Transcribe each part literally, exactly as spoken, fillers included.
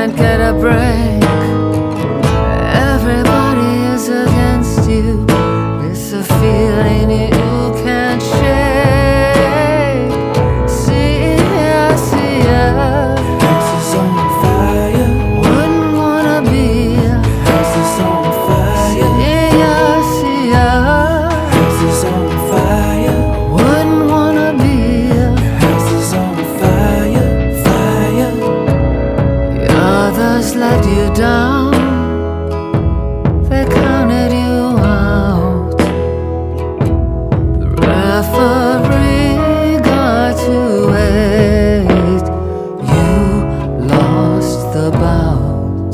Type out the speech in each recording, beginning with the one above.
can't get a break. Everybody is against you. It's a feeling you can't shake. See ya, see ya. House is on fire. Wouldn't wanna be ya. House is on fire. See ya, see ya. House is on fire. Wouldn't wanna be ya. House is on fire, fire. The others let you down. They counted you out. The referee got to wait. You lost the bout.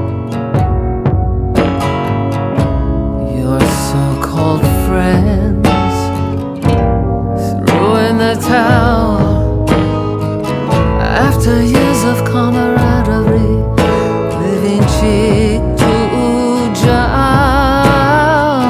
Your so-called friends threw in the towel after you